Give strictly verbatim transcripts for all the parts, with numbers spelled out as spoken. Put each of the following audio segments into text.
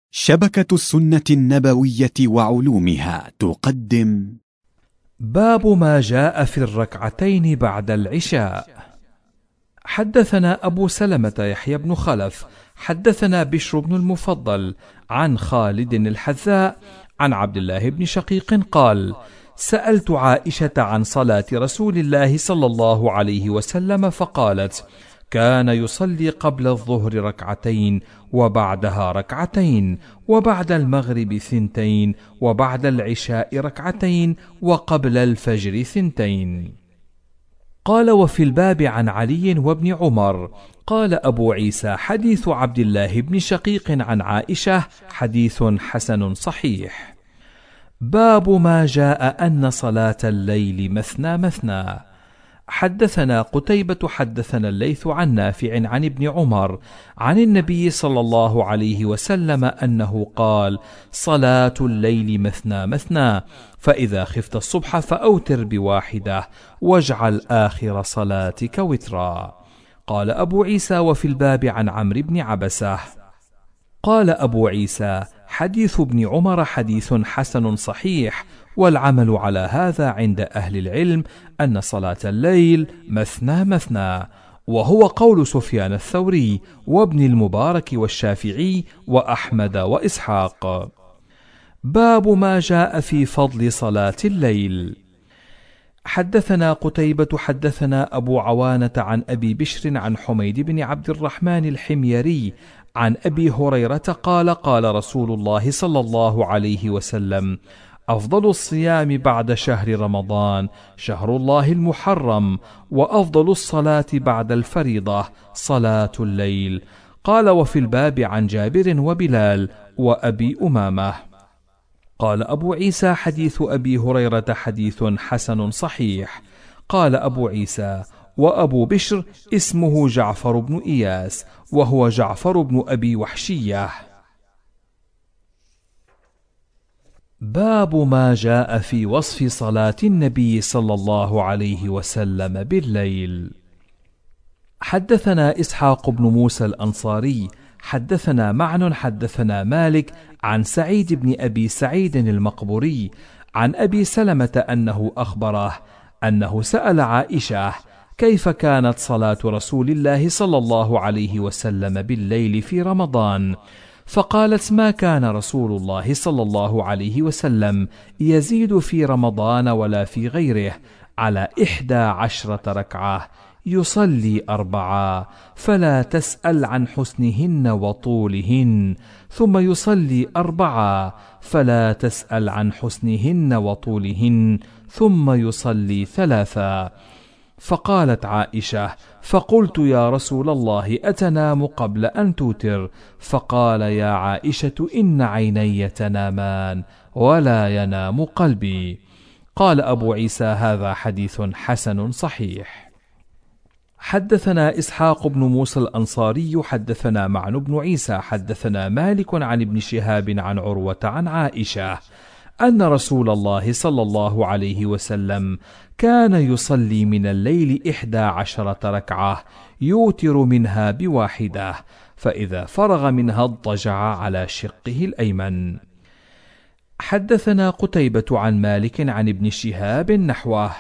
شبكة السنة النبوية وعلومها تقدم باب ما جاء في الركعتين بعد العشاء. حدثنا أبو سلمة يحيى بن خلف حدثنا بشر بن المفضل عن خالد الحذاء عن عبد الله بن شقيق قال: سألت عائشة عن صلاة رسول الله صلى الله عليه وسلم فقالت: كان يصلي قبل الظهر ركعتين، وبعدها ركعتين، وبعد المغرب ثنتين، وبعد العشاء ركعتين، وقبل الفجر ثنتين. قال: وفي الباب عن علي وابن عمر. قال أبو عيسى: حديث عبد الله بن شقيق عن عائشة حديث حسن صحيح. باب ما جاء أن صلاة الليل مثنى مثنى. حدثنا قتيبة حدثنا الليث عن نافع عن ابن عمر عن النبي صلى الله عليه وسلم أنه قال: صلاة الليل مثنى مثنى، فإذا خفت الصبح فأوتر بواحدة، واجعل آخر صلاتك وترا. قال أبو عيسى: وفي الباب عن عمرو بن عبسة. قال أبو عيسى: حديث ابن عمر حديث حسن صحيح، والعمل على هذا عند أهل العلم أن صلاة الليل مثنى مثنى، وهو قول سفيان الثوري وابن المبارك والشافعي وأحمد وإسحاق. باب ما جاء في فضل صلاة الليل. حدثنا قتيبة حدثنا أبو عوانة عن أبي بشر عن حميد بن عبد الرحمن الحميري عن أبي هريرة قال: قال رسول الله صلى الله عليه وسلم: أفضل الصيام بعد شهر رمضان شهر الله المحرم، وأفضل الصلاة بعد الفريضة صلاة الليل. قال: وفي الباب عن جابر وبلال وأبي أمامة. قال أبو عيسى: حديث أبي هريرة حديث حسن صحيح. قال أبو عيسى: وأبو بشر اسمه جعفر بن إياس، وهو جعفر بن أبي وحشية. باب ما جاء في وصف صلاة النبي صلى الله عليه وسلم بالليل. حدثنا إسحاق بن موسى الأنصاري حدثنا معن حدثنا مالك عن سعيد بن أبي سعيد المقبوري عن أبي سلمة أنه أخبره أنه سأل عائشة: كيف كانت صلاة رسول الله صلى الله عليه وسلم بالليل في رمضان؟ فقالت: ما كان رسول الله صلى الله عليه وسلم يزيد في رمضان ولا في غيره على إحدى عشرة ركعة، يصلي أربعة، فلا تسأل عن حسنهن وطولهن، ثم يصلي أربعة، فلا تسأل عن حسنهن وطولهن، ثم يصلي ثلاثة. فقالت عائشة: فقلت: يا رسول الله، أتنام قبل أن توتر؟ فقال: يا عائشة، إن عيني تنامان ولا ينام قلبي. قال أبو عيسى: هذا حديث حسن صحيح. حدثنا إسحاق بن موسى الأنصاري حدثنا معن بن عيسى حدثنا مالك عن ابن شهاب عن عروة عن عائشة أن رسول الله صلى الله عليه وسلم كان يصلي من الليل إحدى عشرة ركعة، يوتر منها بواحدة، فإذا فرغ منها اضطجع على شقه الأيمن. حدثنا قتيبة عن مالك عن ابن شهاب نحوه.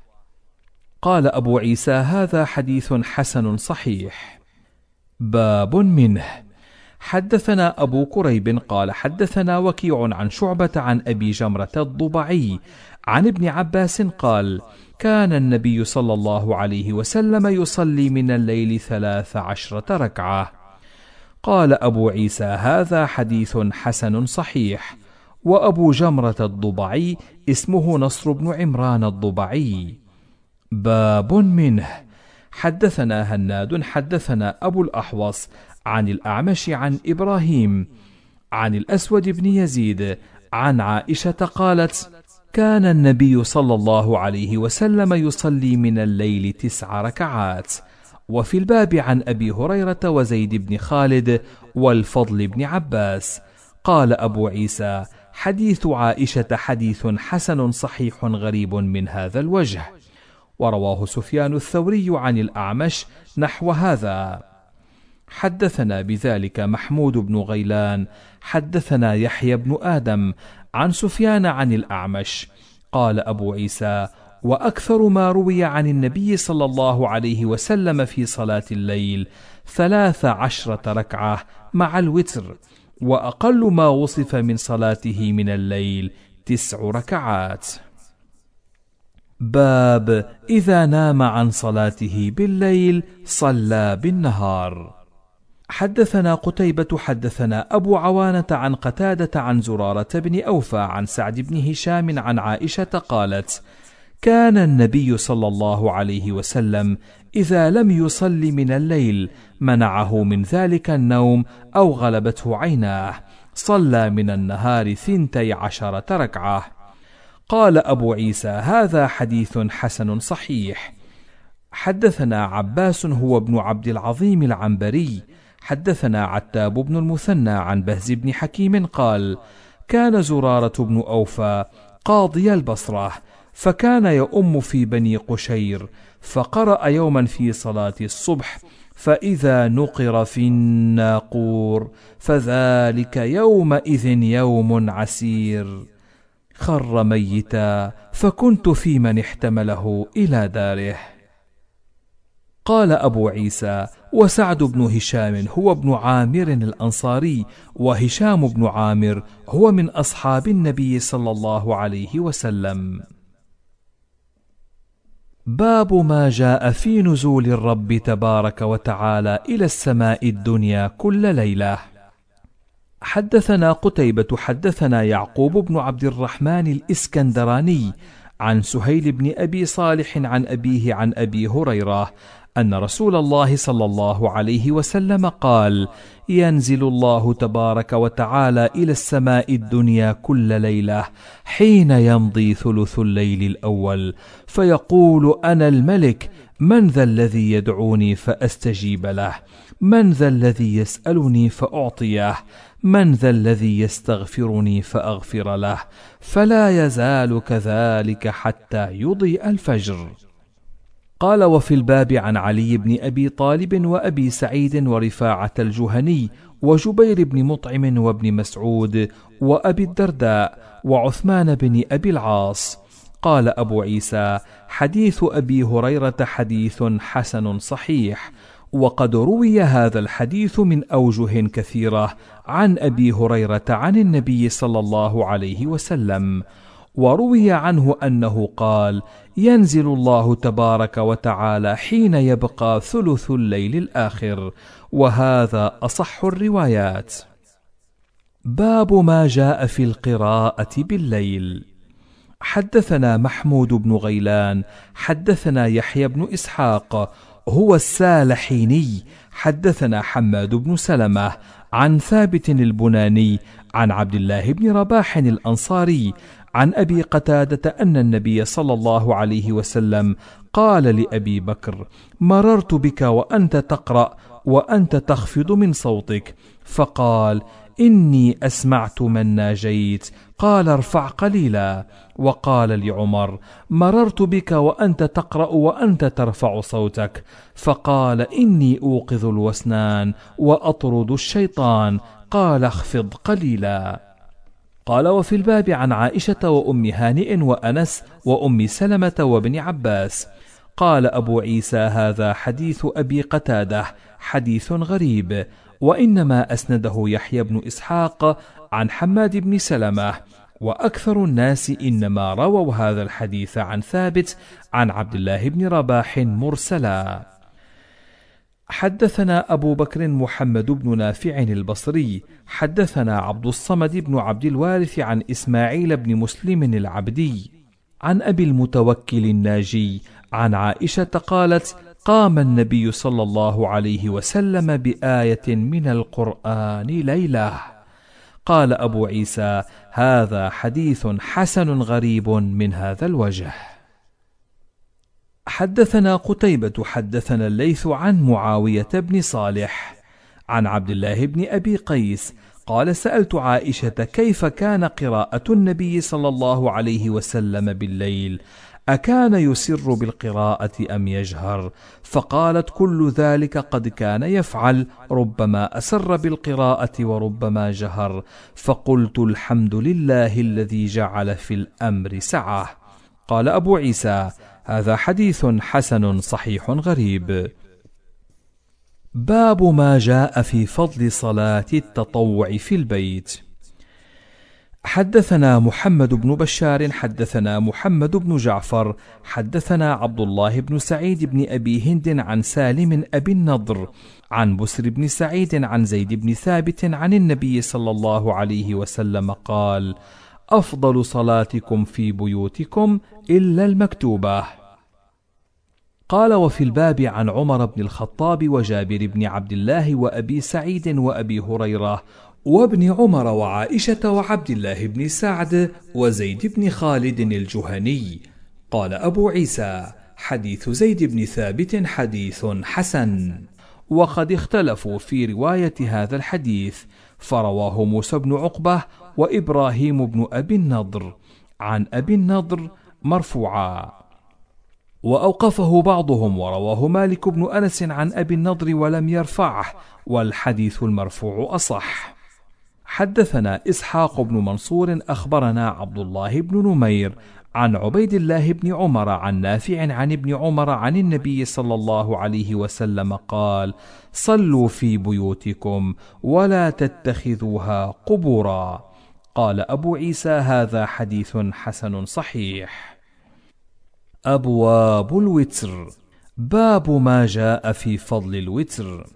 قال أبو عيسى: هذا حديث حسن صحيح. باب منه. حدثنا أبو كريب قال: حدثنا وكيع عن شعبة عن أبي جمرة الضبعي عن ابن عباس قال: كان النبي صلى الله عليه وسلم يصلي من الليل ثلاث عشرة ركعة. قال أبو عيسى: هذا حديث حسن صحيح. وأبو جمرة الضبعي اسمه نصر بن عمران الضبعي. باب منه. حدثنا هناد حدثنا أبو الأحوص عن الأعمش عن إبراهيم عن الأسود بن يزيد عن عائشة قالت: كان النبي صلى الله عليه وسلم يصلي من الليل تسع ركعات. وفي الباب عن أبي هريرة وزيد بن خالد والفضل بن عباس. قال أبو عيسى: حديث عائشة حديث حسن صحيح غريب من هذا الوجه. ورواه سفيان الثوري عن الأعمش نحو هذا. حدثنا بذلك محمود بن غيلان حدثنا يحيى بن آدم عن سفيان عن الأعمش قال أبو عيسى: وأكثر ما روي عن النبي صلى الله عليه وسلم في صلاة الليل ثلاث عشرة ركعة مع الوتر، وأقل ما وصف من صلاته من الليل تسع ركعات. باب إذا نام عن صلاته بالليل صلى بالنهار. حدثنا قتيبة حدثنا أبو عوانة عن قتادة عن زرارة بن أوفى عن سعد بن هشام عن عائشة قالت: كان النبي صلى الله عليه وسلم إذا لم يصل من الليل منعه من ذلك النوم أو غلبته عيناه صلى من النهار ثنتي عشرة ركعة. قال أبو عيسى: هذا حديث حسن صحيح. حدثنا عباس هو ابن عبد العظيم العنبري حدثنا عتاب بن المثنى عن بهز بن حكيم قال: كان زرارة بن أوفى قاضي البصرة، فكان يؤم في بني قشير، فقرأ يوما في صلاة الصبح: فإذا نقر في الناقور فذلك يومئذ يوم عسير، خر ميتا، فكنت في من احتمله إلى داره. قال أبو عيسى: وسعد بن هشام هو ابن عامر الأنصاري، وهشام بن عامر هو من أصحاب النبي صلى الله عليه وسلم. باب ما جاء في نزول الرب تبارك وتعالى إلى السماء الدنيا كل ليلة. حدثنا قتيبة حدثنا يعقوب بن عبد الرحمن الإسكندراني عن سهيل بن أبي صالح عن أبيه عن أبي هريرة أن رسول الله صلى الله عليه وسلم قال: ينزل الله تبارك وتعالى إلى السماء الدنيا كل ليلة حين يمضي ثلث الليل الأول، فيقول: أنا الملك، من ذا الذي يدعوني فأستجيب له؟ من ذا الذي يسألني فأعطيه؟ من ذا الذي يستغفرني فأغفر له؟ فلا يزال كذلك حتى يضيء الفجر. قال: وفي الباب عن علي بن أبي طالب وأبي سعيد ورفاعة الجهني وجبير بن مطعم وابن مسعود وأبي الدرداء وعثمان بن أبي العاص. قال أبو عيسى: حديث أبي هريرة حديث حسن صحيح، وقد روي هذا الحديث من أوجه كثيرة عن أبي هريرة عن النبي صلى الله عليه وسلم، وروي عنه أنه قال: ينزل الله تبارك وتعالى حين يبقى ثلث الليل الآخر، وهذا أصح الروايات. باب ما جاء في القراءة بالليل. حدثنا محمود بن غيلان حدثنا يحيى بن إسحاق هو السالحيني حدثنا حماد بن سلمة عن ثابت البناني عن عبد الله بن رباح الأنصاري عن أبي قتادة أن النبي صلى الله عليه وسلم قال لأبي بكر: مررت بك وأنت تقرأ وأنت تخفض من صوتك، فقال: إني أسمعت من ناجيت، قال: ارفع قليلا. وقال لعمر: مررت بك وأنت تقرأ وأنت ترفع صوتك، فقال: إني أوقظ الوسنان وأطرد الشيطان، قال: اخفض قليلا. قال: وفي الباب عن عائشة وأم هانئ وأنس وأم سلمة وابن عباس. قال أبو عيسى: هذا حديث أبي قتادة حديث غريب، وإنما أسنده يحيى بن إسحاق عن حماد بن سلمة، وأكثر الناس إنما رووا هذا الحديث عن ثابت عن عبد الله بن رباح مرسلا. حدثنا أبو بكر محمد بن نافع البصري حدثنا عبد الصمد بن عبد الوارث عن إسماعيل بن مسلم العبدي عن أبي المتوكل الناجي عن عائشة قالت: قام النبي صلى الله عليه وسلم بآية من القرآن ليلة. قال أبو عيسى: هذا حديث حسن غريب من هذا الوجه. حدثنا قتيبة حدثنا الليث عن معاوية بن صالح عن عبد الله بن أبي قيس قال: سألت عائشة كيف كان قراءة النبي صلى الله عليه وسلم بالليل، أكان يسر بالقراءة أم يجهر؟ فقالت: كل ذلك قد كان يفعل، ربما أسر بالقراءة وربما جهر. فقلت: الحمد لله الذي جعل في الأمر سعة. قال أبو عيسى: هذا حديث حسن صحيح غريب. باب ما جاء في فضل صلاة التطوع في البيت. حدثنا محمد بن بشار حدثنا محمد بن جعفر حدثنا عبد الله بن سعيد بن أبي هند عن سالم أبي النضر عن بسر بن سعيد عن زيد بن ثابت عن النبي صلى الله عليه وسلم قال: أفضل صلاتكم في بيوتكم إلا المكتوبة. قال: وفي الباب عن عمر بن الخطاب وجابر بن عبد الله وأبي سعيد وأبي هريرة وابن عمر وعائشة وعبد الله بن سعد وزيد بن خالد الجهني. قال أبو عيسى: حديث زيد بن ثابت حديث حسن. وقد اختلفوا في رواية هذا الحديث، فرواه موسى بن عقبة وإبراهيم بن أبي النضر عن أبي النضر مرفوعا، وأوقفه بعضهم، ورواه مالك بن أنس عن أبي النضر ولم يرفعه، والحديث المرفوع أصح. حدثنا إسحاق بن منصور أخبرنا عبد الله بن نمير عن عبيد الله بن عمر عن نافع عن ابن عمر عن النبي صلى الله عليه وسلم قال: صلوا في بيوتكم ولا تتخذوها قبورا. قال أبو عيسى: هذا حديث حسن صحيح. أبواب الوتر. باب ما جاء في فضل الوتر.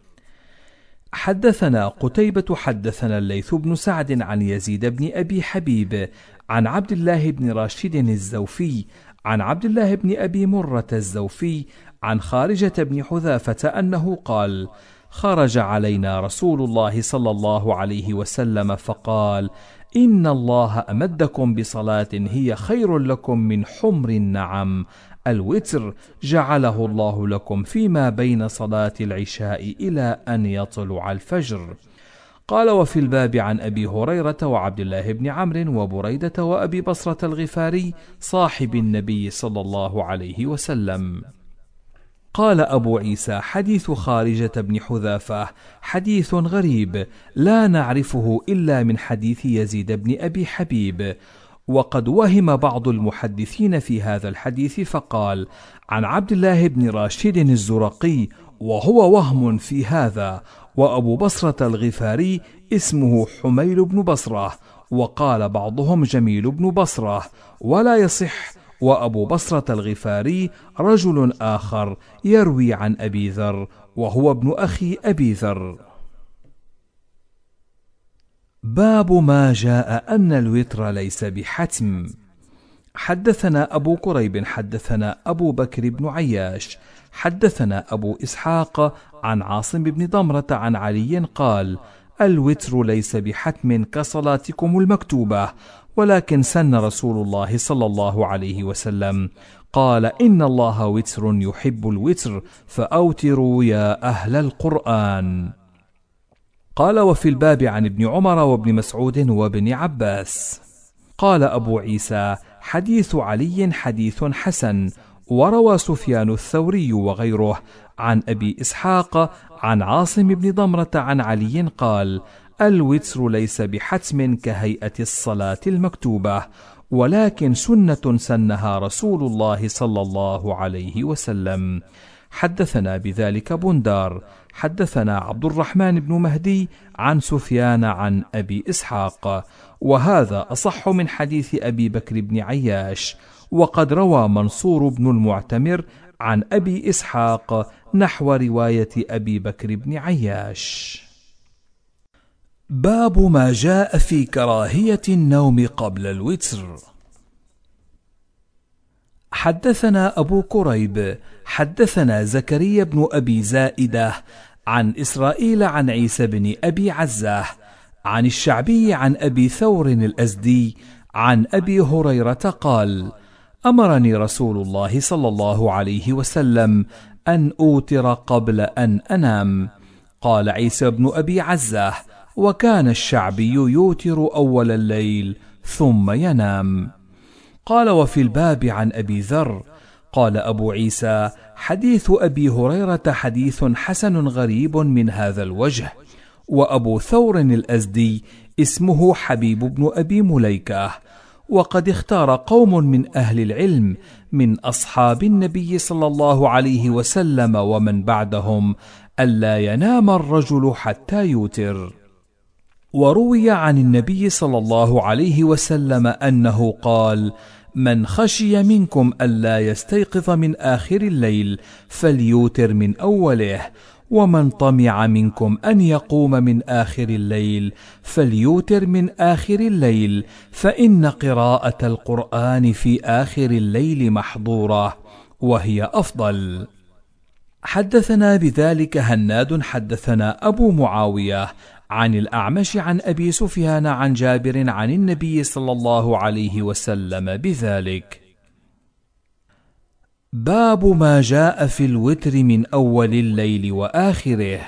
حدثنا قتيبة حدثنا الليث بن سعد عن يزيد بن أبي حبيب عن عبد الله بن راشد الزوفي عن عبد الله بن أبي مرة الزوفي عن خارجة بن حذافة أنه قال: خرج علينا رسول الله صلى الله عليه وسلم فقال: إن الله أمدكم بصلاة هي خير لكم من حمر النعم، الوتر جعله الله لكم فيما بين صلاة العشاء إلى أن يطلع الفجر. قال: وفي الباب عن أبي هريرة وعبد الله بن عمرو وبريدة وأبي بصرة الغفاري صاحب النبي صلى الله عليه وسلم. قال أبو عيسى: حديث خارجة بن حذافة حديث غريب لا نعرفه إلا من حديث يزيد بن أبي حبيب، وقد وهم بعض المحدثين في هذا الحديث فقال: عن عبد الله بن راشد الزرقي، وهو وهم في هذا، وأبو بصرة الغفاري اسمه حميل بن بصرة، وقال بعضهم جميل بن بصرة، ولا يصح. وأبو بصرة الغفاري رجل آخر يروي عن أبي ذر، وهو ابن أخي أبي ذر. باب ما جاء أن الوتر ليس بحتم. حدثنا أبو كريب حدثنا أبو بكر بن عياش حدثنا أبو إسحاق عن عاصم بن ضمرة عن علي قال: الوتر ليس بحتم كصلاتكم المكتوبة، ولكن سن رسول الله صلى الله عليه وسلم قال: إن الله وتر يحب الوتر فأوتروا يا أهل القرآن. قال: وفي الباب عن ابن عمر وابن مسعود وابن عباس. قال أبو عيسى: حديث علي حديث حسن. وروى سفيان الثوري وغيره عن أبي إسحاق عن عاصم بن ضمرة عن علي قال: الوتر ليس بحتم كهيئة الصلاة المكتوبة، ولكن سنة سنها رسول الله صلى الله عليه وسلم. حدثنا بذلك بندار حدثنا عبد الرحمن بن مهدي عن سفيان عن أبي إسحاق، وهذا أصح من حديث أبي بكر بن عياش. وقد روى منصور بن المعتمر عن أبي إسحاق نحو رواية أبي بكر بن عياش. باب ما جاء في كراهية النوم قبل الوتر. حدثنا أبو كريب حدثنا زكريا بن أبي زائدة عن إسرائيل عن عيسى بن أبي عزة عن الشعبي عن أبي ثور الأزدي عن أبي هريرة قال: أمرني رسول الله صلى الله عليه وسلم أن أوتر قبل أن أنام. قال عيسى بن أبي عزة: وكان الشعبي يوتر أول الليل ثم ينام. قال وفي الباب عن أبي ذر. قال أبو عيسى: حديث أبي هريرة حديث حسن غريب من هذا الوجه. وأبو ثور الأزدي اسمه حبيب بن أبي مليكة. وقد اختار قوم من أهل العلم من أصحاب النبي صلى الله عليه وسلم ومن بعدهم ألا ينام الرجل حتى يوتر. وروي عن النبي صلى الله عليه وسلم أنه قال: من خشي منكم ألا يستيقظ من آخر الليل فليوتر من أوله، ومن طمع منكم أن يقوم من آخر الليل فليوتر من آخر الليل، فإن قراءة القرآن في آخر الليل محظورة وهي أفضل. حدثنا بذلك هناد حدثنا أبو معاوية عن الأعمش عن أبي سفيان عن جابر عن النبي صلى الله عليه وسلم بذلك. باب ما جاء في الوتر من أول الليل وآخره.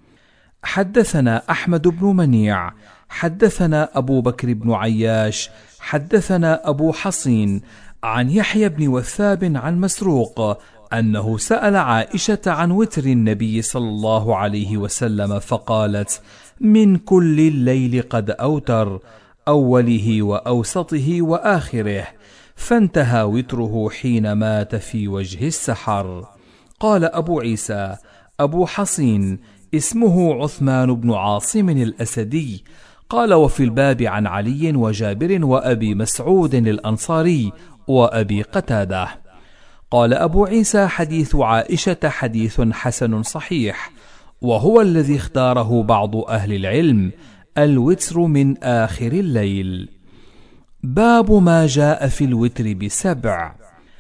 حدثنا أحمد بن منيع حدثنا أبو بكر بن عياش حدثنا أبو حصين عن يحيى بن وثاب عن مسروق أنه سأل عائشة عن وتر النبي صلى الله عليه وسلم فقالت: من كل الليل قد أوتر، أوله وأوسطه وآخره، فانتهى وتره حين مات في وجه السحر. قال أبو عيسى: أبو حصين اسمه عثمان بن عاصم الأسدي. قال وفي الباب عن علي وجابر وأبي مسعود الأنصاري وأبي قتادة. قال أبو عيسى: حديث عائشة حديث حسن صحيح، وهو الذي اختاره بعض أهل العلم، الوتر من آخر الليل. باب ما جاء في الوتر بسبع.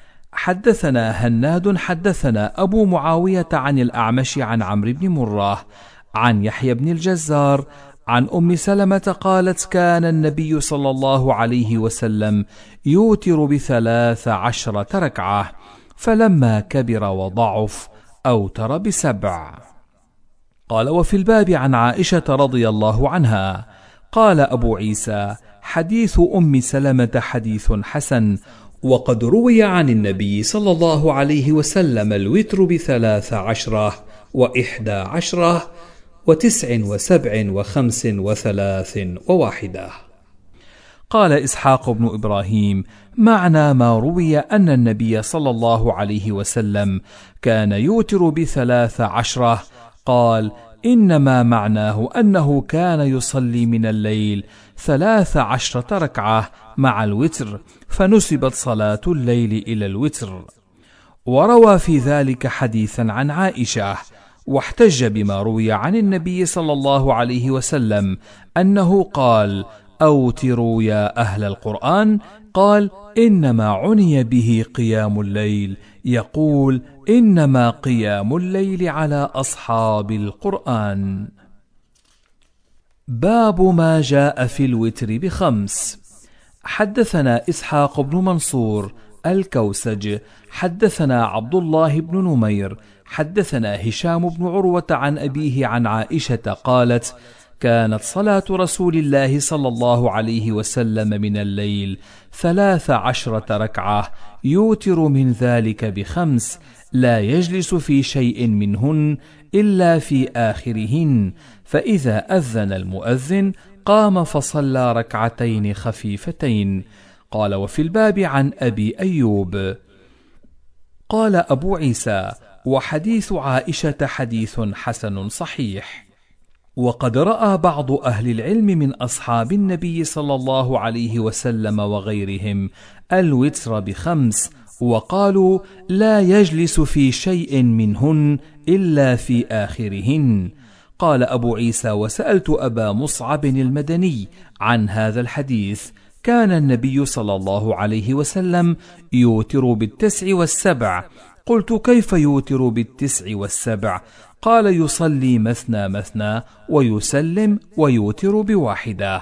حدثنا هناد حدثنا أبو معاوية عن الأعمش عن عمرو بن مرة عن يحيى بن الجزار عن أم سلمة قالت: كان النبي صلى الله عليه وسلم يوتر بثلاث عشرة ركعة، فلما كبر وضعف أوتر بسبع. قال وفي الباب عن عائشة رضي الله عنها. قال أبو عيسى: حديث أم سلمة حديث حسن، وقد روي عن النبي صلى الله عليه وسلم الوتر بثلاث عشرة وإحدى عشرة وتسع وسبع وخمس وثلاث وواحدة. قال إسحاق بن إبراهيم: معنى ما روي أن النبي صلى الله عليه وسلم كان يوتر بثلاث عشرة، قال: إنما معناه أنه كان يصلي من الليل ثلاث عشرة ركعة مع الوتر، فنسبت صلاة الليل إلى الوتر. وروى في ذلك حديثا عن عائشة، واحتج بما روي عن النبي صلى الله عليه وسلم أنه قال: أوتروا يا أهل القرآن، قال: إنما عني به قيام الليل، يقول: إنما قيام الليل على أصحاب القرآن. باب ما جاء في الوتر بخمس. حدثنا إسحاق بن منصور الكوسج حدثنا عبد الله بن نمير حدثنا هشام بن عروة عن أبيه عن عائشة قالت: كانت صلاة رسول الله صلى الله عليه وسلم من الليل ثلاث عشرة ركعة، يوتر من ذلك بخمس، لا يجلس في شيء منهن إلا في آخرهن، فإذا أذن المؤذن قام فصلى ركعتين خفيفتين. قال وفي الباب عن أبي أيوب. قال أبو عيسى: وحديث عائشة حديث حسن صحيح. وقد رأى بعض أهل العلم من أصحاب النبي صلى الله عليه وسلم وغيرهم الوتر بخمس، وقالوا: لا يجلس في شيء منهن إلا في آخرهن. قال أبو عيسى: وسألت أبا مصعب المدني عن هذا الحديث، كان النبي صلى الله عليه وسلم يوتر بالتسع والسبع. قلت: كيف يوتر بالتسع والسبع؟ قال: يصلي مثنى مثنى ويسلم ويوتر بواحدة.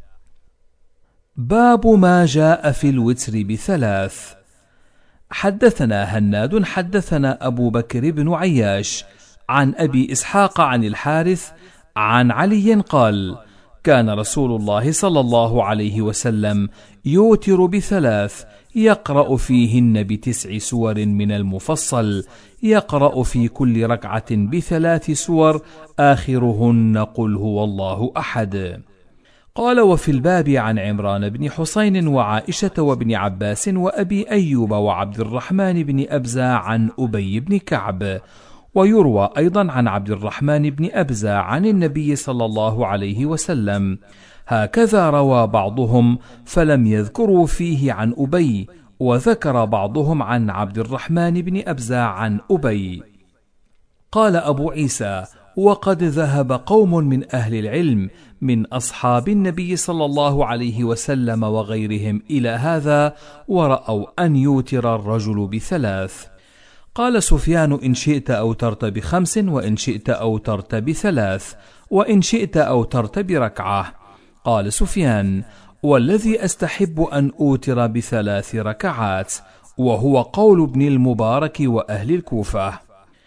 باب ما جاء في الوتر بثلاث. حدثنا هناد حدثنا أبو بكر بن عياش عن أبي إسحاق عن الحارث عن علي قال: كان رسول الله صلى الله عليه وسلم يوتر بثلاث، يقرأ فيهن بتسع سور من المفصل، يقرأ في كل ركعة بثلاث سور آخرهن قل هو الله أحد. قال: وفي الباب عن عمران بن حسين وعائشة وابن عباس وأبي أيوب وعبد الرحمن بن أبزة عن أبي بن كعب. ويروى أيضا عن عبد الرحمن بن أبزة عن النبي صلى الله عليه وسلم، هكذا روى بعضهم فلم يذكروا فيه عن أبي، وذكر بعضهم عن عبد الرحمن بن أبزة عن أبي. قال أبو عيسى: وقد ذهب قوم من أهل العلم من أصحاب النبي صلى الله عليه وسلم وغيرهم إلى هذا، ورأوا أن يوتر الرجل بثلاث. قال سفيان: إن شئت أوترت بخمس، وإن شئت أوترت بثلاث، وإن شئت أوترت بركعة. قال سفيان: والذي أستحب أن أوتر بثلاث ركعات، وهو قول ابن المبارك وأهل الكوفة.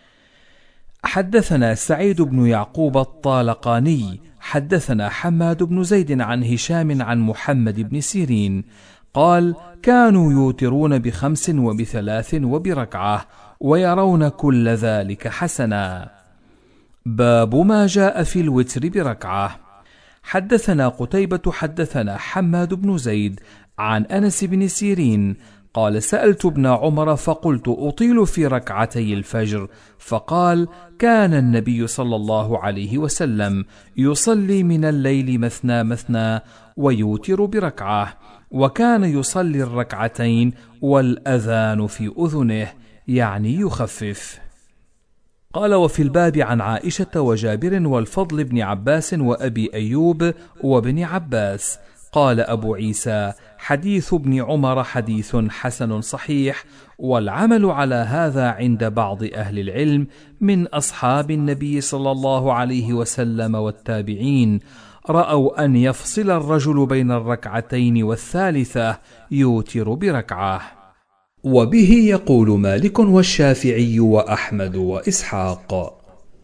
حدثنا سعيد بن يعقوب الطالقاني حدثنا حماد بن زيد عن هشام عن محمد بن سيرين قال: كانوا يوترون بخمس وبثلاث وبركعة، ويرون كل ذلك حسنا. باب ما جاء في الوتر بركعة. حدثنا قتيبة حدثنا حماد بن زيد عن أنس بن سيرين قال: سألت ابن عمر فقلت: أطيل في ركعتي الفجر؟ فقال: كان النبي صلى الله عليه وسلم يصلي من الليل مثنى مثنى ويوتر بركعة، وكان يصلي الركعتين والأذان في أذنه، يعني يخفف. قال: وفي الباب عن عائشة وجابر والفضل بن عباس وأبي أيوب وابن عباس. قال أبو عيسى: حديث ابن عمر حديث حسن صحيح، والعمل على هذا عند بعض أهل العلم من أصحاب النبي صلى الله عليه وسلم والتابعين، رأوا أن يفصل الرجل بين الركعتين والثالثة يوتر بركعة. وبه يقول مالك والشافعي وأحمد وإسحاق.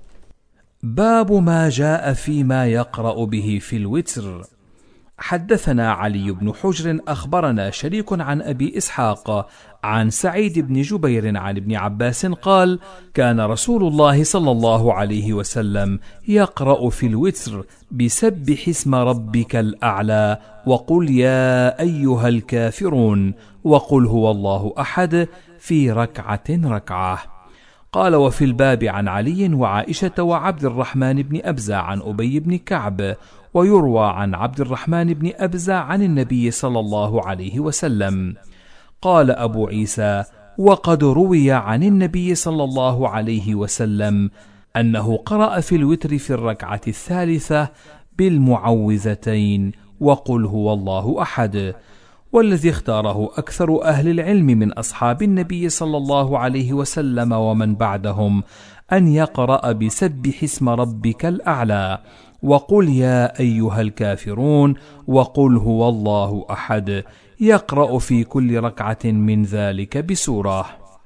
باب ما جاء فيما يقرأ به في الوتر. حدثنا علي بن حجر أخبرنا شريك عن أبي إسحاق عن سعيد بن جبير عن ابن عباس قال: كان رسول الله صلى الله عليه وسلم يقرأ في الوتر بسبح اسم ربك الأعلى وقل يا أيها الكافرون وقل هو الله أحد في ركعة ركعة. قال: وفي الباب عن علي وعائشة وعبد الرحمن بن أبزة عن أبي بن كعب. ويروى عن عبد الرحمن بن أبزة عن النبي صلى الله عليه وسلم. قال أبو عيسى: وقد روي عن النبي صلى الله عليه وسلم أنه قرأ في الوتر في الركعة الثالثة بالمعوذتين وقل هو الله أحد، والذي اختاره أكثر أهل العلم من أصحاب النبي صلى الله عليه وسلم ومن بعدهم أن يقرأ بسبح اسم ربك الأعلى وقل يا أيها الكافرون وقل هو الله أحد، يقرأ في كل ركعة من ذلك بسورة.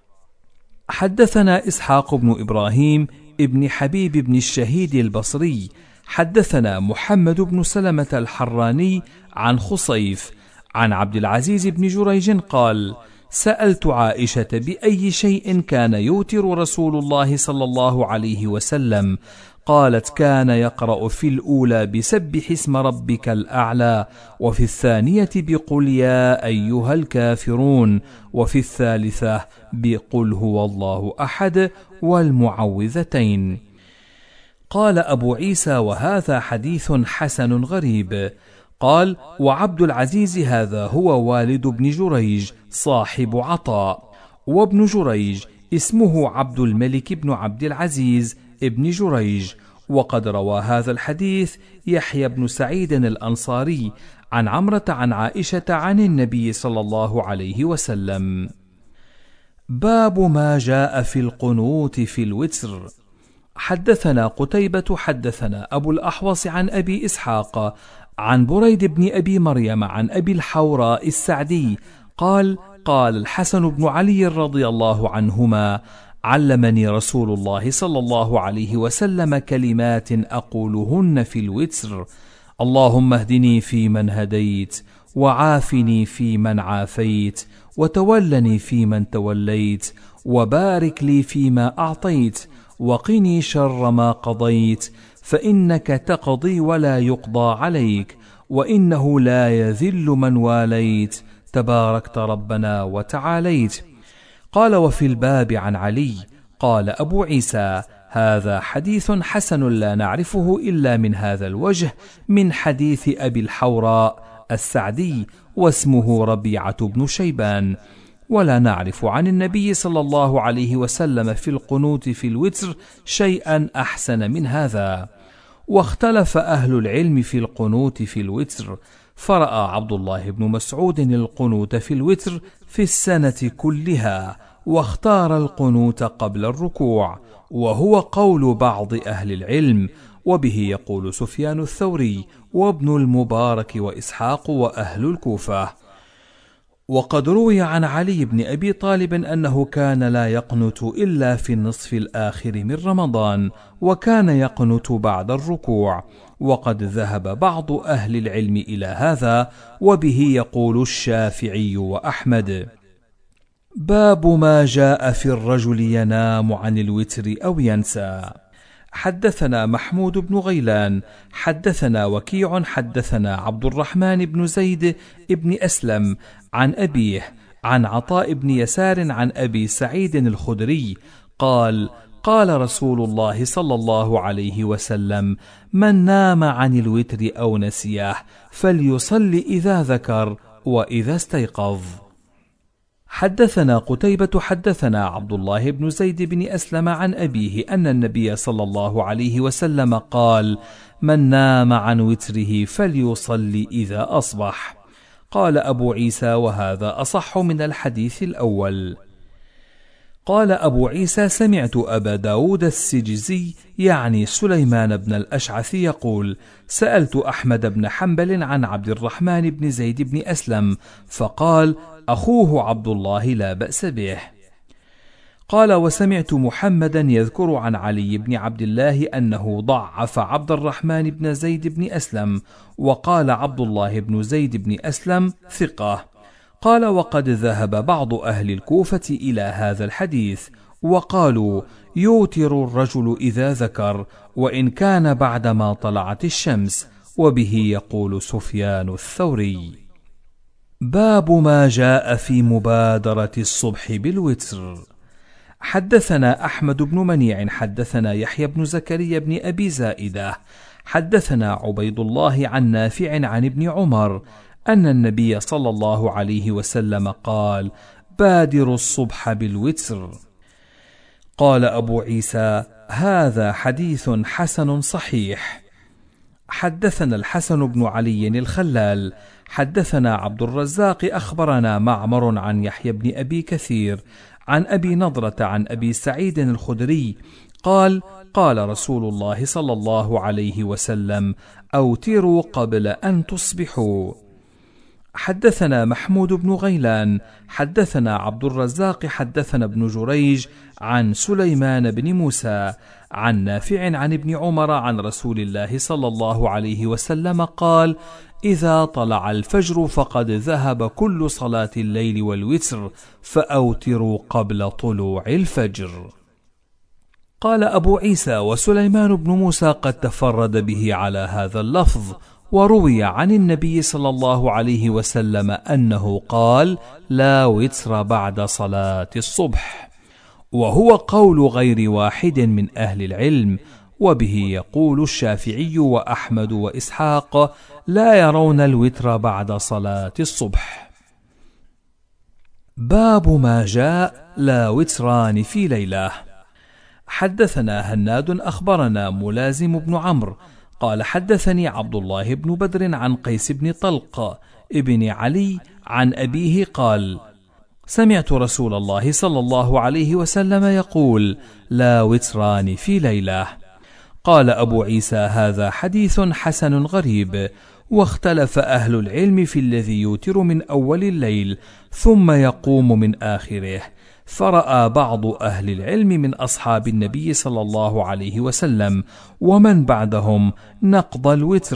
حدثنا إسحاق بن إبراهيم ابن حبيب بن الشهيد البصري حدثنا محمد بن سلمة الحراني عن خصيف عن عبد العزيز بن جريج قال: سألت عائشة بأي شيء كان يوتر رسول الله صلى الله عليه وسلم؟ قالت: كان يقرأ في الأولى بسبح اسم ربك الأعلى، وفي الثانية بقل يا أيها الكافرون، وفي الثالثة بقل هو الله أحد والمعوذتين. قال أبو عيسى: وهذا حديث حسن غريب. قال: وعبد العزيز هذا هو والد ابن جريج صاحب عطاء، وابن جريج اسمه عبد الملك بن عبد العزيز ابن جريج. وقد روى هذا الحديث يحيى بن سعيد الأنصاري عن عمرة عن عائشة عن النبي صلى الله عليه وسلم. باب ما جاء في القنوت في الوتر. حدثنا قتيبة حدثنا أبو الأحوص عن أبي إسحاق عن بريد بن أبي مريم عن أبي الحوراء السعدي قال: قال الحسن بن علي رضي الله عنهما: علمني رسول الله صلى الله عليه وسلم كلمات أقولهن في الوتر: اللهم اهدني فيمن هديت، وعافني فيمن عافيت، وتولني فيمن توليت، وبارك لي فيما أعطيت، وقني شر ما قضيت، فإنك تقضي ولا يقضى عليك، وإنه لا يذل من واليت، تباركت ربنا وتعاليت. قال: وفي الباب عن علي. قال أبو عيسى: هذا حديث حسن لا نعرفه إلا من هذا الوجه، من حديث أبي الحوراء السعدي، واسمه ربيعة بن شيبان، ولا نعرف عن النبي صلى الله عليه وسلم في القنوت في الوتر شيئا أحسن من هذا. واختلف أهل العلم في القنوت في الوتر، فرأى عبد الله بن مسعود القنوت في الوتر في السنة كلها، واختار القنوت قبل الركوع، وهو قول بعض أهل العلم، وبه يقول سفيان الثوري وابن المبارك وإسحاق وأهل الكوفة. وقد روي عن علي بن أبي طالب أنه كان لا يقنت إلا في النصف الآخر من رمضان، وكان يقنت بعد الركوع، وقد ذهب بعض أهل العلم إلى هذا، وبه يقول الشافعي وأحمد. باب ما جاء في الرجل ينام عن الوتر أو ينسى. حدثنا محمود بن غيلان حدثنا وكيع حدثنا عبد الرحمن بن زيد بن أسلم عن أبيه عن عطاء بن يسار عن أبي سعيد الخدري قال: قال رسول الله صلى الله عليه وسلم: من نام عن الوتر أو نسيه فليصل إذا ذكر وإذا استيقظ. حدثنا قتيبة حدثنا عبد الله بن زيد بن أسلم عن أبيه أن النبي صلى الله عليه وسلم قال: من نام عن وتره فليصلي إذا أصبح. قال أبو عيسى: وهذا أصح من الحديث الأول. قال أبو عيسى: سمعت أبا داود السجزي يعني سليمان بن الأشعث يقول: سألت أحمد بن حنبل عن عبد الرحمن بن زيد بن أسلم، فقال: أخوه عبد الله لا بأس به. قال: وسمعت محمدا يذكر عن علي بن عبد الله أنه ضعف عبد الرحمن بن زيد بن أسلم، وقال عبد الله بن زيد بن أسلم ثقة. قال: وقد ذهب بعض أهل الكوفة إلى هذا الحديث، وقالوا: يوتر الرجل إذا ذكر، وإن كان بعدما طلعت الشمس، وبه يقول سفيان الثوري. باب ما جاء في مبادرة الصبح بالوتر. حدثنا أحمد بن منيع حدثنا يحيى بن زكريا بن أبي زائدة حدثنا عبيد الله عن نافع عن ابن عمر أن النبي صلى الله عليه وسلم قال: بادروا الصبح بالوتر. قال أبو عيسى: هذا حديث حسن صحيح. حدثنا الحسن بن علي الخلال حدثنا عبد الرزاق أخبرنا معمر عن يحيى بن أبي كثير عن أبي نضرة عن أبي سعيد الخدري قال: قال رسول الله صلى الله عليه وسلم: أوتروا قبل أن تصبحوا. حدثنا محمود بن غيلان حدثنا عبد الرزاق حدثنا ابن جريج عن سليمان بن موسى عن نافع عن ابن عمر عن رسول الله صلى الله عليه وسلم قال: إذا طلع الفجر فقد ذهب كل صلاة الليل والوتر، فأوتروا قبل طلوع الفجر. قال أبو عيسى: وسليمان بن موسى قد تفرد به على هذا اللفظ، وروي عن النبي صلى الله عليه وسلم أنه قال: لا وتر بعد صلاة الصبح، وهو قول غير واحد من أهل العلم، وبه يقول الشافعي وأحمد وإسحاق: لا يرون الوتر بعد صلاة الصبح. باب ما جاء لا وتران في ليلة. حدثنا هناد أخبرنا ملازم بن عمرو قال: حدثني عبد الله بن بدر عن قيس بن طلق ابن علي عن أبيه قال: سمعت رسول الله صلى الله عليه وسلم يقول: لا وتران في ليلة. قال أبو عيسى: هذا حديث حسن غريب، واختلف أهل العلم في الذي يوتر من أول الليل ثم يقوم من آخره، فرأى بعض أهل العلم من أصحاب النبي صلى الله عليه وسلم ومن بعدهم نقض الوتر،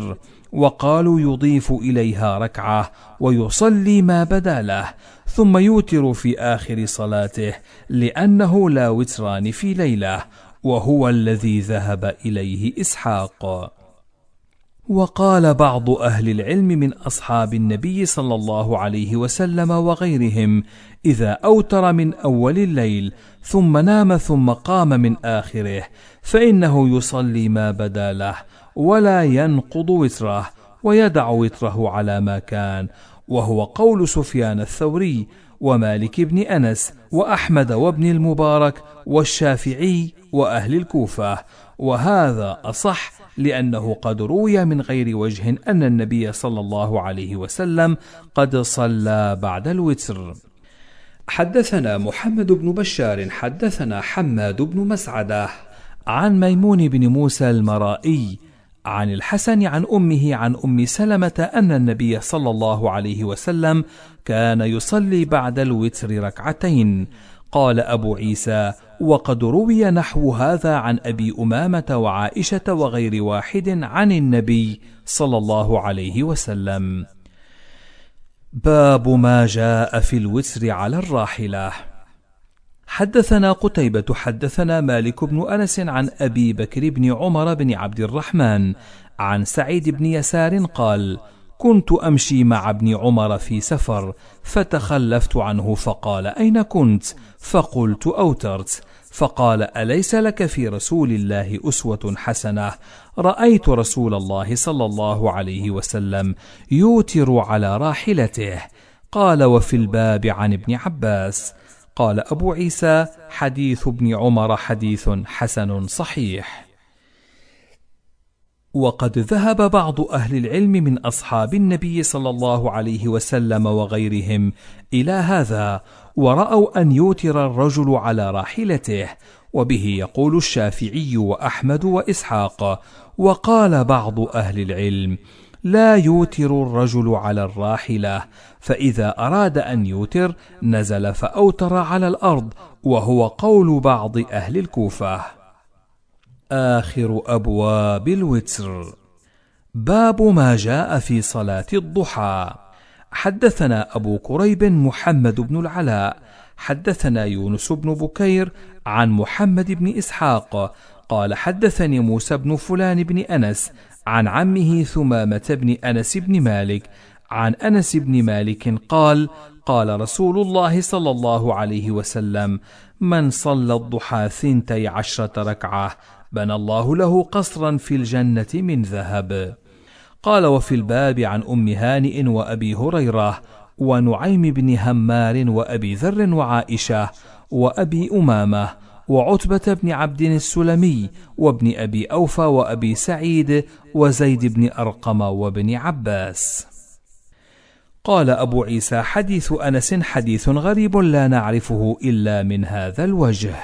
وقالوا يضيف إليها ركعة ويصلي ما بدا له، ثم يوتر في آخر صلاته، لأنه لا وتران في ليلة، وهو الذي ذهب إليه إسحاق. وقال بعض أهل العلم من أصحاب النبي صلى الله عليه وسلم وغيرهم: إذا أوتر من أول الليل ثم نام ثم قام من آخره فإنه يصلي ما بدا له ولا ينقض وتره، ويدع وتره على ما كان، وهو قول سفيان الثوري ومالك بن أنس وأحمد وابن المبارك والشافعي وأهل الكوفة. وهذا أصح، لأنه قد روي من غير وجه أن النبي صلى الله عليه وسلم قد صلى بعد الوتر. حدثنا محمد بن بشار حدثنا حماد بن مسعدة عن ميمون بن موسى المرائي عن الحسن عن أمه عن أم سلمة أن النبي صلى الله عليه وسلم كان يصلي بعد الوتر ركعتين. قال أبو عيسى: وقد روي نحو هذا عن أبي أمامة وعائشة وغير واحد عن النبي صلى الله عليه وسلم. باب ما جاء في الوتر على الراحلة. حدثنا قتيبة حدثنا مالك بن أنس عن أبي بكر بن عمر بن عبد الرحمن عن سعيد بن يسار قال: كنت أمشي مع ابن عمر في سفر فتخلفت عنه فقال: أين كنت؟ فقلت: أوترت. فقال: أليس لك في رسول الله أسوة حسنة؟ رأيت رسول الله صلى الله عليه وسلم يوتر على راحلته. قال: وفي الباب عن ابن عباس. قال أبو عيسى: حديث ابن عمر حديث حسن صحيح. وقد ذهب بعض أهل العلم من أصحاب النبي صلى الله عليه وسلم وغيرهم إلى هذا، ورأوا أن يوتر الرجل على راحلته، وبه يقول الشافعي وأحمد وإسحاق. وقال بعض أهل العلم: لا يوتر الرجل على الراحلة، فإذا أراد أن يوتر نزل فأوتر على الأرض، وهو قول بعض أهل الكوفة. آخر أبواب الوتر. باب ما جاء في صلاة الضحى. حدثنا أبو كريب محمد بن العلاء حدثنا يونس بن بكير عن محمد بن إسحاق قال: حدثني موسى بن فلان بن أنس عن عمه ثمامة بن أنس بن مالك عن أنس بن مالك قال: قال رسول الله صلى الله عليه وسلم: من صلى الضحى ثنتي عشرة ركعة بنى الله له قصرا في الجنة من ذهب. قال: وفي الباب عن أم هانئ وأبي هريرة ونعيم بن همار وأبي ذر وعائشة وأبي أمامة وعتبة بن عبد السلمي وابن أبي أوفى وأبي سعيد وزيد بن أرقم وابن عباس. قال أبو عيسى: حديث أنس حديث غريب لا نعرفه إلا من هذا الوجه.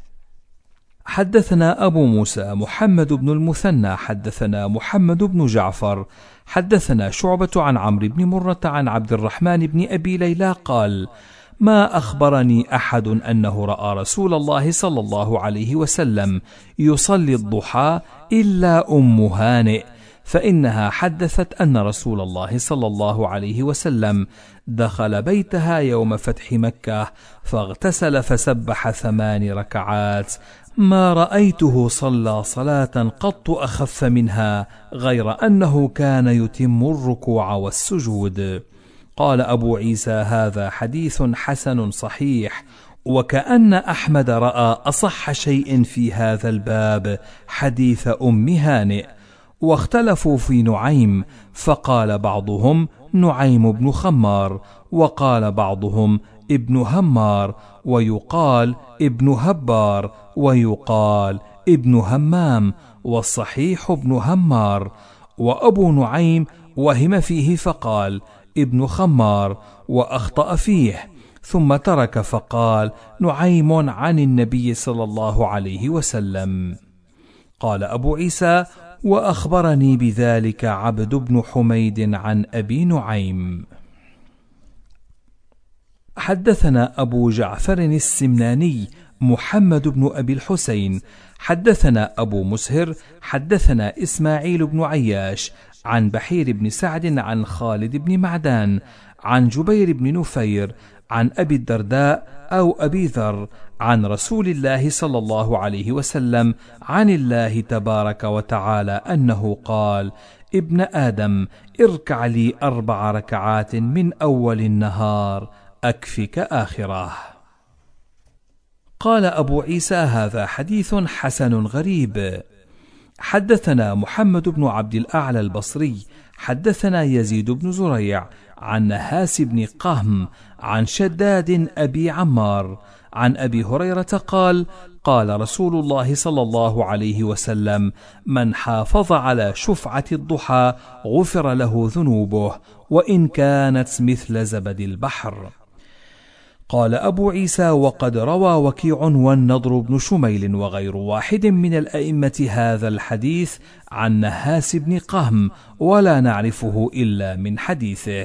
حدثنا أبو موسى محمد بن المثنى حدثنا محمد بن جعفر حدثنا شعبة عن عمرو بن مرة عن عبد الرحمن بن أبي ليلى قال: ما أخبرني أحد أنه رأى رسول الله صلى الله عليه وسلم يصلي الضحى إلا أم هانئ، فإنها حدثت أن رسول الله صلى الله عليه وسلم دخل بيتها يوم فتح مكة فاغتسل فسبح ثمان ركعات، ما رأيته صلى صلاة قط أخف منها، غير أنه كان يتم الركوع والسجود. قال أبو عيسى: هذا حديث حسن صحيح. وكأن أحمد رأى أصح شيء في هذا الباب حديث أم هانئ. واختلفوا في نعيم، فقال بعضهم نعيم بن خمار، وقال بعضهم ابن همار، ويقال ابن هبار، ويقال ابن همام، والصحيح ابن همار. وأبو نعيم وهم فيه فقال ابن خمار، وأخطأ فيه، ثم ترك فقال نعيم عن النبي صلى الله عليه وسلم. قال أبو عيسى: وأخبرني بذلك عبد بن حميد عن أبي نعيم. حدثنا أبو جعفر السمناني محمد بن أبي الحسين حدثنا أبو مسهر حدثنا إسماعيل بن عياش عن بحير بن سعد عن خالد بن معدان عن جبير بن نفير عن أبي الدرداء أو أبي ذر عن رسول الله صلى الله عليه وسلم عن الله تبارك وتعالى أنه قال: ابن آدم، اركع لي أربع ركعات من أول النهار أكفك آخره. قال أبو عيسى: هذا حديث حسن غريب. حدثنا محمد بن عبد الأعلى البصري حدثنا يزيد بن زريع عن نهاس بن قهم عن شداد أبي عمار عن أبي هريرة قال: قال رسول الله صلى الله عليه وسلم: من حافظ على شفعة الضحى غفر له ذنوبه وإن كانت مثل زبد البحر. قال أبو عيسى: وقد روى وكيع والنضر بن شميل وغير واحد من الأئمة هذا الحديث عن نهاس بن قهم ولا نعرفه إلا من حديثه.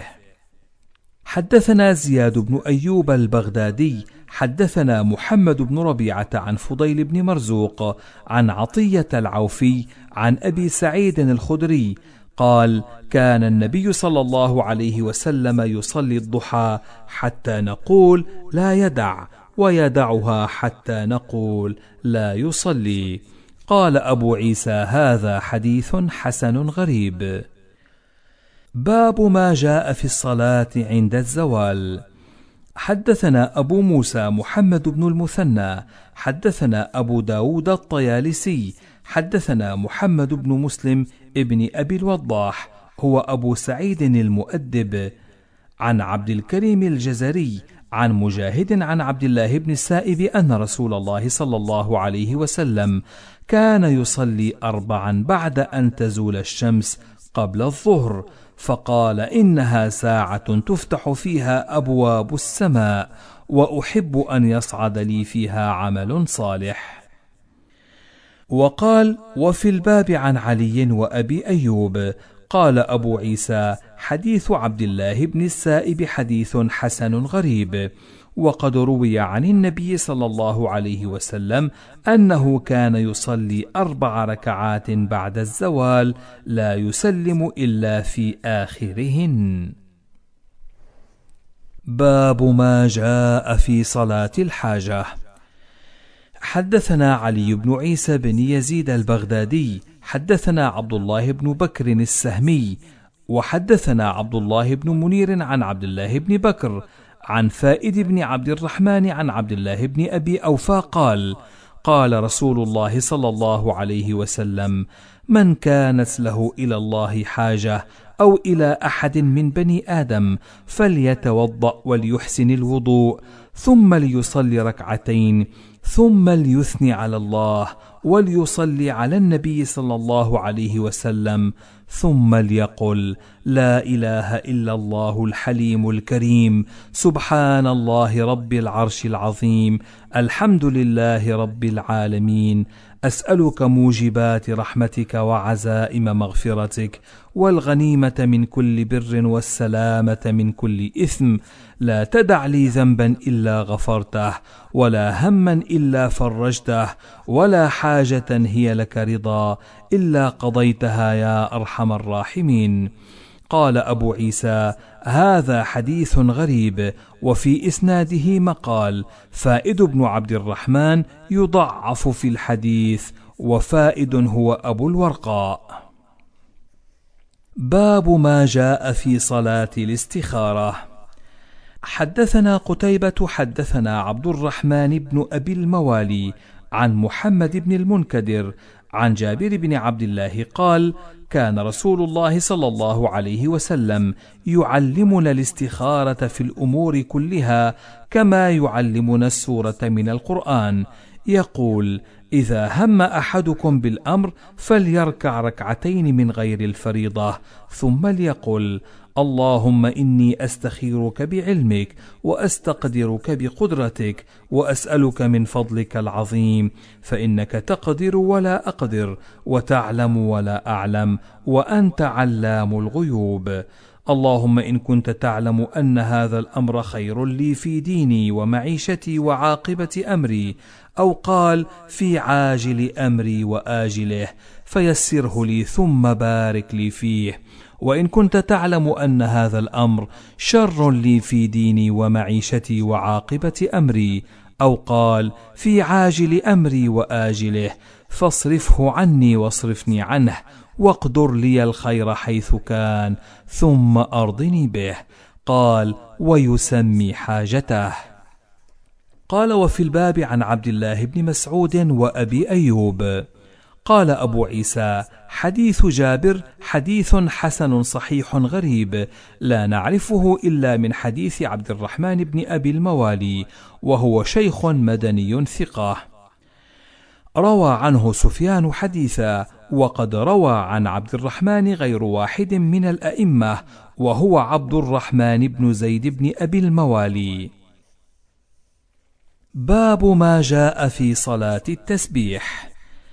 حدثنا زياد بن أيوب البغدادي حدثنا محمد بن ربيعة عن فضيل بن مرزوق عن عطية العوفي عن أبي سعيد الخدري قال: كان النبي صلى الله عليه وسلم يصلي الضحى حتى نقول لا يدع، ويدعها حتى نقول لا يصلي. قال أبو عيسى: هذا حديث حسن غريب. باب ما جاء في الصلاة عند الزوال. حدثنا أبو موسى محمد بن المثنى حدثنا أبو داود الطيالسي حدثنا محمد بن مسلم ابن أبي الوضاح هو أبو سعيد المؤدب عن عبد الكريم الجزري عن مجاهد عن عبد الله بن السائب أن رسول الله صلى الله عليه وسلم كان يصلي أربعا بعد أن تزول الشمس قبل الظهر، فقال: إنها ساعة تفتح فيها أبواب السماء، وأحب أن يصعد لي فيها عمل صالح. وقال: وفي الباب عن علي وأبي أيوب. قال أبو عيسى: حديث عبد الله بن السائب حديث حسن غريب. وقد روي عن النبي صلى الله عليه وسلم أنه كان يصلي أربع ركعات بعد الزوال لا يسلم إلا في آخرهن. باب ما جاء في صلاة الحاجة. حدثنا علي بن عيسى بن يزيد البغدادي حدثنا عبد الله بن بكر السهمي وحدثنا عبد الله بن منير عن عبد الله بن بكر عن فائد بن عبد الرحمن عن عبد الله بن أبي أوفى قال: قال رسول الله صلى الله عليه وسلم: من كانت له إلى الله حاجة أو إلى أحد من بني آدم فليتوضأ وليحسن الوضوء، ثم ليصلي ركعتين، ثم ليثني على الله وليصلي على النبي صلى الله عليه وسلم، ثم ليقل: لا إله إلا الله الحليم الكريم، سبحان الله رب العرش العظيم، الحمد لله رب العالمين، أسألك موجبات رحمتك وعزائم مغفرتك والغنيمة من كل بر والسلامة من كل إثم، لا تدع لي ذنبا إلا غفرته، ولا هما إلا فرجته، ولا حاجة هي لك رضا إلا قضيتها يا أرحم الراحمين. قال أبو عيسى: هذا حديث غريب، وفي إسناده مقال. فائد بن عبد الرحمن يضعف في الحديث، وفائد هو أبو الورقاء. باب ما جاء في صلاة الاستخارة. حدثنا قتيبة حدثنا عبد الرحمن بن أبي الموالي عن محمد بن المنكدر عن جابر بن عبد الله قال: كان رسول الله صلى الله عليه وسلم يعلمنا الاستخارة في الأمور كلها كما يعلمنا السورة من القرآن، يقول: إذا هم أحدكم بالأمر فليركع ركعتين من غير الفريضة، ثم ليقل: اللهم إني أستخيرك بعلمك وأستقدرك بقدرتك وأسألك من فضلك العظيم، فإنك تقدر ولا أقدر، وتعلم ولا أعلم، وأنت علام الغيوب. اللهم إن كنت تعلم أن هذا الأمر خير لي في ديني ومعيشتي وعاقبة أمري، أو قال في عاجل أمري وآجله، فيسره لي ثم بارك لي فيه. وإن كنت تعلم أن هذا الأمر شر لي في ديني ومعيشتي وعاقبة أمري، أو قال في عاجل أمري وآجله، فاصرفه عني واصرفني عنه، واقدر لي الخير حيث كان، ثم أرضني به. قال ويسمي حاجته. قال وفي الباب عن عبد الله بن مسعود وأبي أيوب. قال أبو عيسى: حديث جابر حديث حسن صحيح غريب، لا نعرفه إلا من حديث عبد الرحمن بن أبي الموالي، وهو شيخ مدني ثقة. روى عنه سفيان حديثا، وقد روى عن عبد الرحمن غير واحد من الأئمة، وهو عبد الرحمن بن زيد بن أبي الموالي. باب ما جاء في صلاة التسبيح.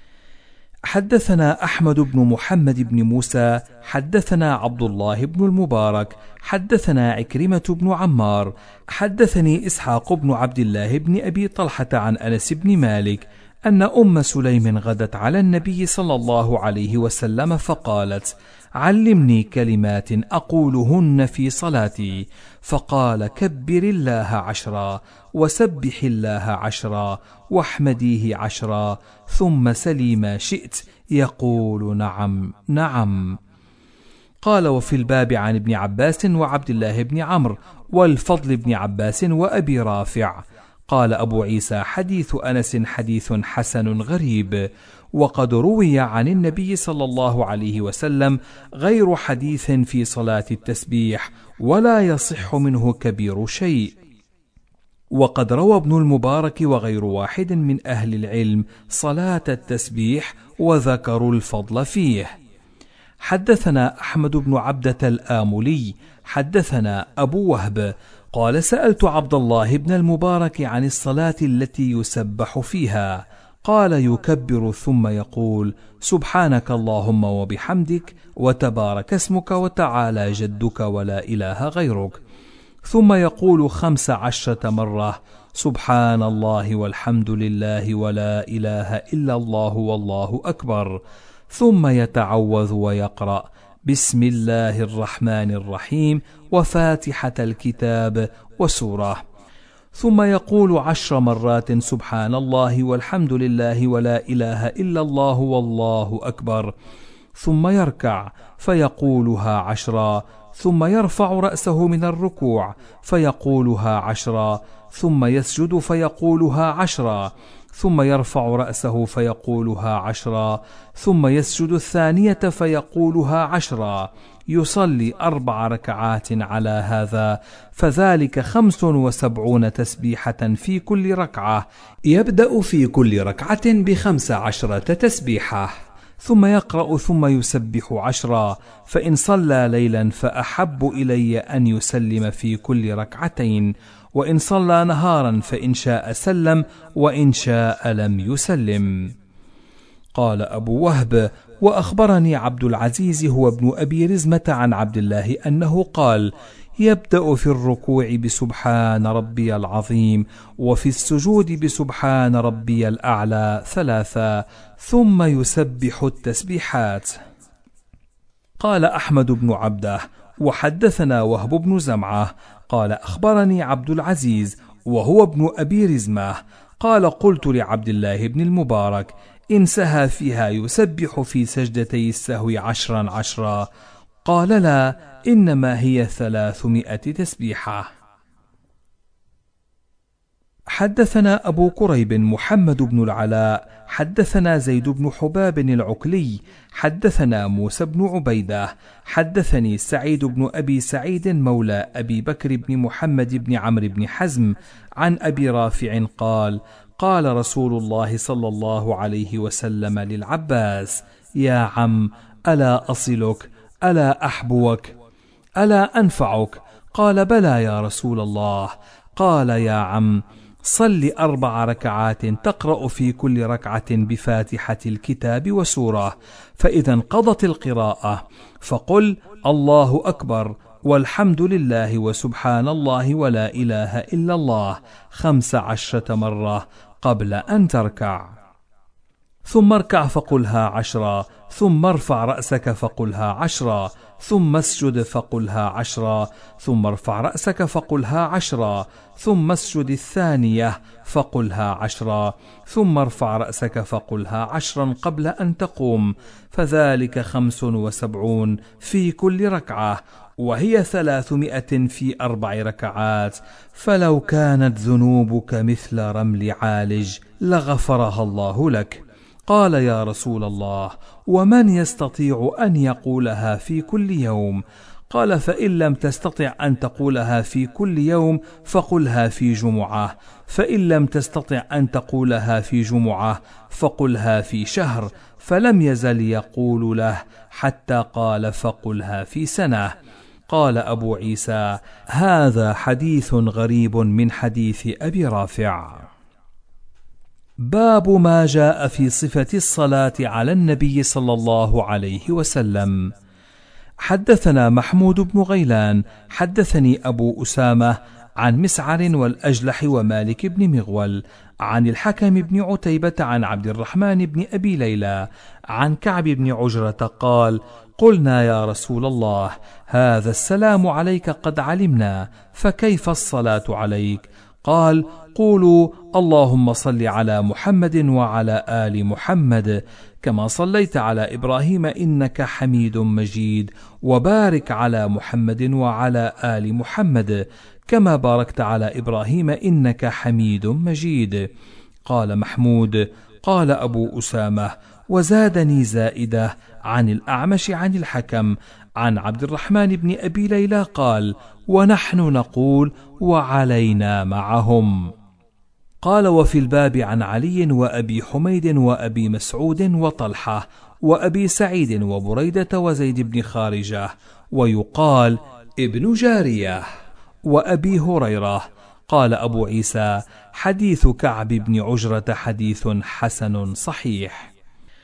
حدثنا أحمد بن محمد بن موسى حدثنا عبد الله بن المبارك حدثنا عكرمة بن عمار حدثني إسحاق بن عبد الله بن أبي طلحة عن أنس بن مالك أن أم سليم غدت على النبي صلى الله عليه وسلم فقالت: علمني كلمات أقولهن في صلاتي. فقال: كبر الله عشرا، وسبح الله عشرا، واحمديه عشرا، ثم سلي ما شئت، يقول نعم نعم. قال وفي الباب عن ابن عباس وعبد الله بن عمرو والفضل بن عباس وأبي رافع. قال أبو عيسى: حديث أنس حديث حسن غريب، وقد روي عن النبي صلى الله عليه وسلم غير حديث في صلاة التسبيح، ولا يصح منه كبير شيء. وقد روى ابن المبارك وغير واحد من أهل العلم صلاة التسبيح، وذكروا الفضل فيه. حدثنا أحمد بن عبدة الآملي حدثنا أبو وهب قال: سألت عبد الله بن المبارك عن الصلاة التي يسبح فيها. قال: يكبر ثم يقول: سبحانك اللهم وبحمدك، وتبارك اسمك، وتعالى جدك، ولا إله غيرك. ثم يقول خمس عشرة مرة: سبحان الله والحمد لله ولا إله إلا الله والله أكبر. ثم يتعوذ ويقرأ: بسم الله الرحمن الرحيم، وفاتحة الكتاب، وسورة. ثم يقول عشر مرات: سبحان الله والحمد لله ولا إله إلا الله والله أكبر. ثم يركع فيقولها عشرا، ثم يرفع رأسه من الركوع فيقولها عشرا، ثم يسجد فيقولها عشرا، ثم يرفع رأسه فيقولها عشرا، ثم يسجد الثانية فيقولها عشرا. يصلي أربع ركعات على هذا، فذلك خمس وسبعون تسبيحة في كل ركعة، يبدأ في كل ركعة بخمس عشرة تسبيحة. ثم يقرأ ثم يسبح عشرا. فإن صلى ليلا فأحب إلي أن يسلم في كل ركعتين، وإن صلى نهارا فإن شاء سلم، وإن شاء لم يسلم. قال أبو وهب: وأخبرني عبد العزيز هو ابن أبي رزمة عن عبد الله أنه قال: يبدأ في الركوع بسبحان ربي العظيم، وفي السجود بسبحان ربي الأعلى ثلاثا، ثم يسبح التسبيحات. قال أحمد بن عبده: وحدثنا وهب بن زمعة قال: أخبرني عبد العزيز وهو ابن أبي رزمة قال: قلت لعبد الله بن المبارك: إن سهى فيها يسبح في سجدتي السهو عشرا عشرا؟ قال: لا، إنما هي ثلاثمائة تسبيحة. حدثنا أبو كريب محمد بن العلاء حدثنا زيد بن حباب العكلي حدثنا موسى بن عبيدة حدثني سعيد بن أبي سعيد مولى أبي بكر بن محمد بن عمرو بن حزم عن أبي رافع قال: قال رسول الله صلى الله عليه وسلم للعباس: يا عم، ألا أصلك؟ ألا أحبوك؟ ألا أنفعك؟ قال: بلى يا رسول الله. قال: يا عم، صل أربع ركعات تقرأ في كل ركعة بفاتحة الكتاب وسورة، فإذا انقضت القراءة فقل: الله أكبر، والحمد لله وسبحان الله ولا إله إلا الله خمس عشرة مرة قبل أن تركع. ثم اركع فقلها عشرا، ثم ارفع رأسك فقلها عشرا، ثم اسجد فقلها عشرا، ثم ارفع رأسك فقلها عشرا، ثم اسجد الثانية فقلها عشرا، ثم ارفع رأسك فقلها عشرا قبل أن تقوم، فذلك خمس وسبعون في كل ركعة، وهي ثلاثمائة في أربع ركعات. فلو كانت ذنوبك مثل رمل عالج لغفرها الله لك. قال: يا رسول الله، ومن يستطيع أن يقولها في كل يوم؟ قال: فإن لم تستطع أن تقولها في كل يوم فقلها في جمعة، فإن لم تستطع أن تقولها في جمعة فقلها في شهر. فلم يزل يقول له حتى قال: فقلها في سنة. قال أبو عيسى: هذا حديث غريب من حديث أبي رافع. باب ما جاء في صفة الصلاة على النبي صلى الله عليه وسلم. حدثنا محمود بن غيلان حدثني أبو أسامة عن مسعر والأجلح ومالك بن مغول عن الحكم بن عتيبة عن عبد الرحمن بن أبي ليلى عن كعب بن عجرة قال: قلنا يا رسول الله، هذا السلام عليك قد علمنا، فكيف الصلاة عليك؟ قال: قولوا: اللهم صل على محمد وعلى آل محمد كما صليت على إبراهيم إنك حميد مجيد، وبارك على محمد وعلى آل محمد كما باركت على إبراهيم إنك حميد مجيد. قال محمود: قال أبو أسامة: وزادني زائدة عن الأعمش عن الحكم عن عبد الرحمن بن أبي ليلى قال: ونحن نقول: وعلينا معهم. قال: وفي الباب عن علي وأبي حميد وأبي مسعود وطلحة وأبي سعيد وبريدة وزيد بن خارجة، ويقال ابن جارية، وأبي هريرة. قال أبو عيسى: حديث كعب بن عجرة حديث حسن صحيح.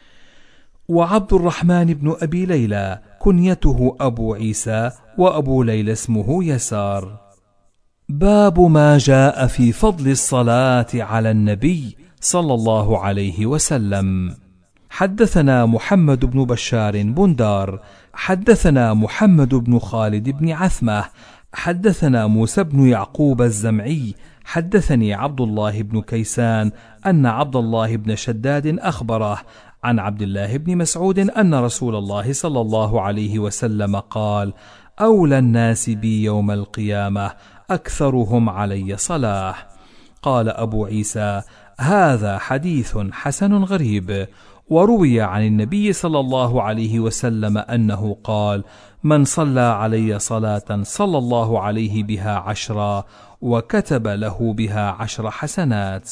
وعبد الرحمن بن أبي ليلى كنيته أبو عيسى، وأبو ليلى اسمه يسار. باب ما جاء في فضل الصلاة على النبي صلى الله عليه وسلم. حدثنا محمد بن بشار بندار حدثنا محمد بن خالد بن عثمة حدثنا موسى بن يعقوب الزمعي حدثني عبد الله بن كيسان أن عبد الله بن شداد أخبره عن عبد الله بن مسعود أن رسول الله صلى الله عليه وسلم قال: أولى الناس بي يوم القيامة أكثرهم علي صلاة. قال أبو عيسى: هذا حديث حسن غريب. وروي عن النبي صلى الله عليه وسلم أنه قال: من صلى علي صلاة صلى الله عليه بها عشرا، وكتب له بها عشر حسنات.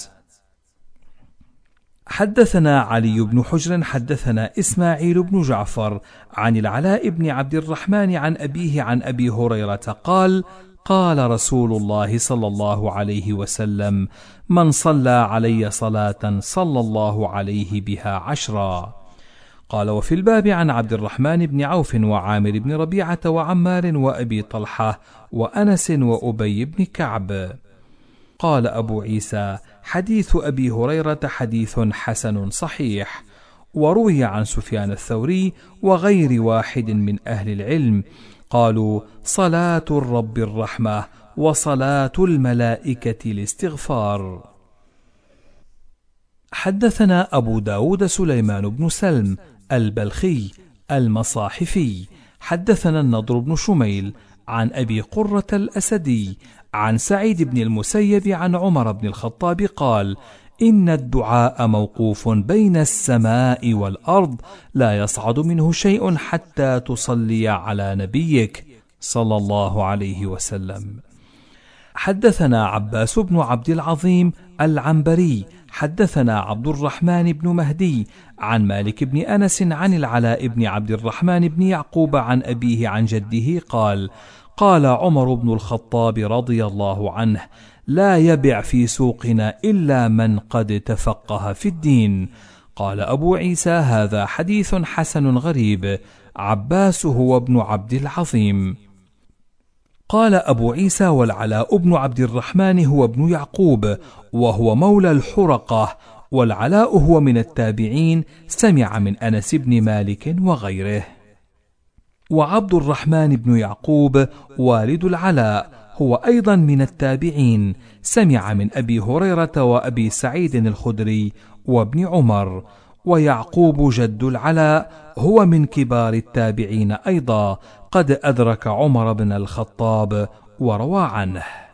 حدثنا علي بن حجر حدثنا إسماعيل بن جعفر عن العلاء بن عبد الرحمن عن أبيه عن أبي هريرة قال: قال رسول الله صلى الله عليه وسلم: من صلى علي صلاة صلى الله عليه بها عشرا. قال: وفي الباب عن عبد الرحمن بن عوف وعامر بن ربيعة وعمار وأبي طلحة وأنس وأبي بن كعب. قال أبو عيسى: حديث أبي هريرة حديث حسن صحيح. وروي عن سفيان الثوري وغير واحد من أهل العلم قالوا: صلاة الرب الرحمة، وصلاة الملائكة الاستغفار. حدثنا أبو داود سليمان بن سلم البلخي المصاحفي حدثنا النضر بن شميل عن أبي قرة الأسدي عن سعيد بن المسيب عن عمر بن الخطاب قال: إن الدعاء موقوف بين السماء والأرض، لا يصعد منه شيء حتى تصلي على نبيك صلى الله عليه وسلم. حدثنا عباس بن عبد العظيم العنبري حدثنا عبد الرحمن بن مهدي عن مالك بن أنس عن العلاء بن عبد الرحمن بن يعقوب عن أبيه عن جده قال: قال عمر بن الخطاب رضي الله عنه: لا يبع في سوقنا إلا من قد تفقه في الدين. قال أبو عيسى: هذا حديث حسن غريب. عباس هو ابن عبد العظيم. قال أبو عيسى: والعلاء بن عبد الرحمن هو ابن يعقوب، وهو مولى الحرقة، والعلاء هو من التابعين، سمع من أنس بن مالك وغيره. وعبد الرحمن بن يعقوب والد العلاء هو أيضا من التابعين، سمع من أبي هريرة وأبي سعيد الخدري وابن عمر. ويعقوب جد العلاء هو من كبار التابعين أيضا، قد أدرك عمر بن الخطاب وروى عنه.